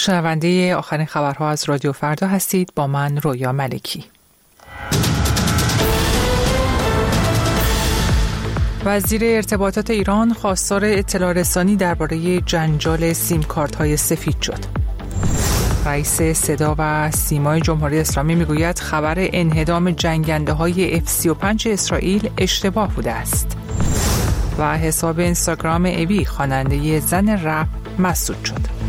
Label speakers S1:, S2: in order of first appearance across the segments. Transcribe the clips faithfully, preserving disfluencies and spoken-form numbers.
S1: شنونده آخرین خبرها از رادیو فردا هستید با من رویا ملکی. وزیر ارتباطات ایران خواستار اطلاع رسانی درباره جنجال سیم کارت های سفید شد. رئیس صدا و سیمای جمهوری اسلامی میگوید خبر انهدام جنگنده های اف سی و پنج اسرائیل اشتباه بوده است. و حساب اینستاگرام اوی خواننده زن رپ مسدود شد.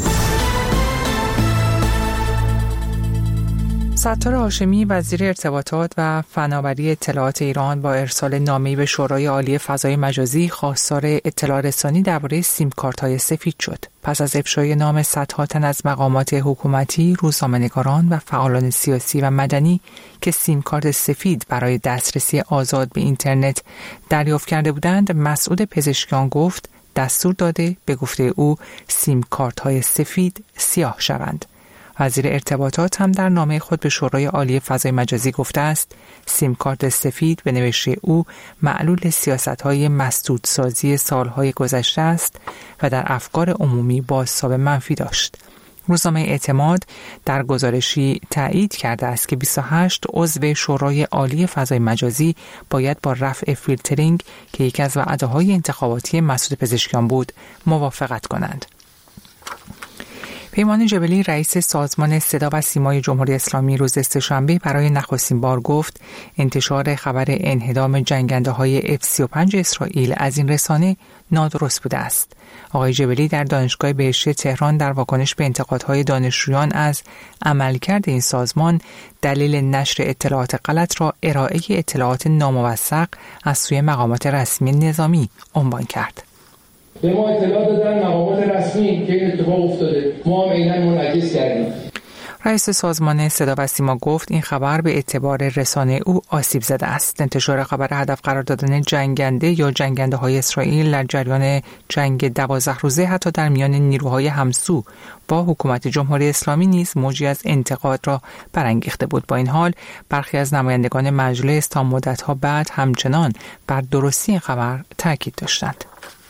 S1: ستار هاشمی وزیر ارتباطات و فناوری اطلاعات ایران با ارسال نامه‌ای به شورای عالی فضای مجازی خواستار اطلاع رسانی درباره سیم کارت‌های سفید شد. پس از افشای نام صدها تن از مقامات حکومتی، روزنامه‌نگاران و فعالان سیاسی و مدنی که سیم کارت سفید برای دسترسی آزاد به اینترنت دریافت کرده بودند، مسعود پزشکیان گفت دستور داده به گفته او سیم کارت‌های سفید سیاه شوند. وزیر ارتباطات هم در نامه خود به شورای عالی فضای مجازی گفته است سیم کارت سفید به نوشته او معلول سیاست‌های مسدودسازی سالهای گذشته است و در افکار عمومی بازتاب منفی داشت. روزنامه اعتماد در گزارشی تایید کرده است که بیست و هشت عضو شورای عالی فضای مجازی باید با رفع فیلترینگ که یکی از وعده‌های انتخاباتی مسعود پزشکیان بود موافقت کنند. پیمان جبلی رئیس سازمان صدا و سیمای جمهوری اسلامی روز سه‌شنبه برای نخستین بار گفت انتشار خبر انهدام جنگنده های اف سی و پنج اسرائیل از این رسانه نادرست بوده است. آقای جبلی در دانشگاه بهشتی تهران در واکنش به انتقادهای دانشجویان از عملکرد این سازمان دلیل نشر اطلاعات غلط را ارائه اطلاعات ناموثق از سوی مقامات رسمی نظامی عنوان کرد.
S2: به ما اطلاع دادن مقامات رسمی که این اتفاق افتاده، ما هم عیناً منعکس کردیم.
S1: رئیس سازمان صدا و سیما گفت این خبر به اعتبار رسانه او آسیب زده است. انتشار خبر هدف قرار دادن جنگنده یا جنگنده های اسرائیل در جریان جنگ دوازده روزه حتی در میان نیروهای همسو با حکومت جمهوری اسلامی نیز موجی از انتقاد را برانگیخته بود. با این حال برخی از نمایندگان مجلس تا مدت‌ها بعد همچنان بر درستی این خبر تاکید داشتند.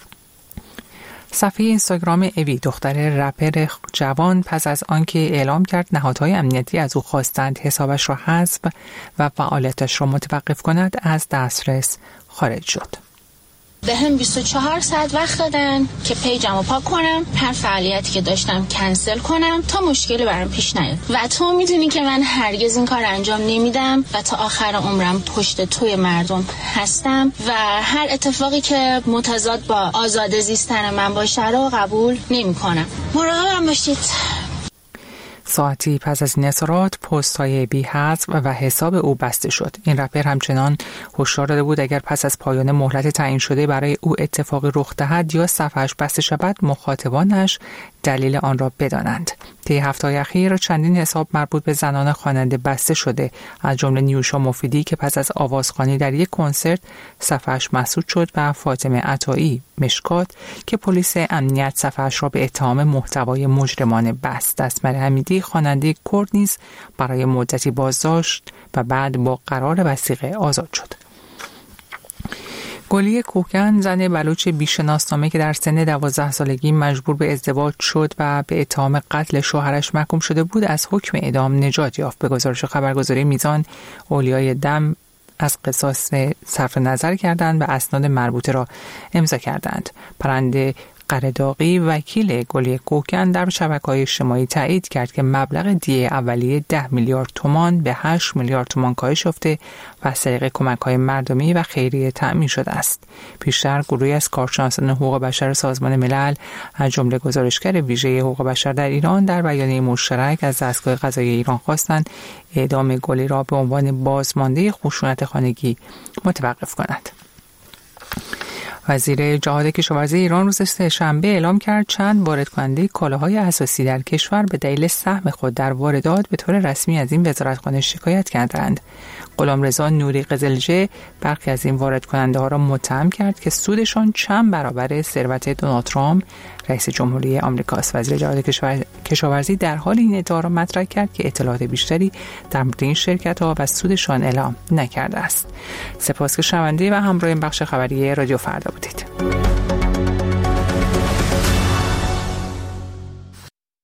S1: صفحه اینستاگرام اوی دختر رپر جوان پس از آنکه اعلام کرد نهادهای امنیتی از او خواستند حسابش را حذف و فعالیتش را متوقف کند از دسترس خارج شد.
S3: به هم بیست و چهار ساعت وقت دادن که پیجمو پاک کنم، هر فعالیتی که داشتم کنسل کنم تا مشکلی برام پیش نیاد. و تو میدونی که من هرگز این کار انجام نمیدم و تا آخر عمرم پشت توی مردم هستم و هر اتفاقی که متضاد با آزاد زیستن من باشه رو قبول نمیکنم. مراقبم باشید.
S1: ساعتی پس از این اظهارات پست‌های بی حذف و حساب او بسته شد. این رپر همچنان هشدار داده بود اگر پس از پایان مهلت تعیین شده برای او اتفاقی رخ دهد یا صفحه‌اش بسته شود مخاطبانش دلیل آن را بدانند. طی هفته‌های اخیر چندین حساب مربوط به زنان خواننده بسته شده، از جمله نیوشا مفیدی که پس از آوازخوانی در یک کنسرت صفحه‌اش مسدود شد و فاطمه عطایی مشکات که پلیس امنیت صفحه‌اش را به اتهام محتوای مجرمانه بست. اسمر حمیدی خواننده کرد نیز برای مدتی بازداشت و بعد با قرار وثیقه آزاد شد. گلی کوکن زن بلوچ بیشناسنامه که در سن دوازده سالگی مجبور به ازدواج شد و به اتهام قتل شوهرش محکوم شده بود از حکم اعدام نجات یافت. به گزارش خبرگزاری میزان اولیای دم از قصاص صرف نظر کردند و اسناد مربوطه را امضا کردند. پرنده قرداقی وکیل گلی کوکن در شبکه‌های اجتماعی تایید کرد که مبلغ دیه اولیه ده میلیارد تومان به هشت میلیارد تومان کاهش یافته و از طریق کمک‌های مردمی و خیریه تأمین شده است. پیشتر گروهی از کارشناسان حقوق بشر سازمان ملل از جمله گزارشگر ویژه حقوق بشر در ایران در بیانیه مشترک از دستگاه قضایی ایران خواستند اعدام گلی را به عنوان بازمانده خشونت خانگی متوقف کند. وزیر جهاد کشاورزی ایران روز سه‌شنبه اعلام کرد چند وارد کننده کالاهای اساسی در کشور به دلیل سهم خود در واردات به طور رسمی از این وزارتخانه شکایت کردند. غلامرضا نوری قزلجه برخی از این وارد کننده ها را متهم کرد که سودشان چند برابر ثروت دونالد ترامپ رئیس جمهوری آمریکاست. وزیر جهاد کشاورزی در حال این ادعا را مطرح کرد که اطلاعات بیشتری در مورد این شرکت ها و سودشان اعلام نکرده است. سپاس که شنونده و همراه این بخش خبری رادیو فردا بودید.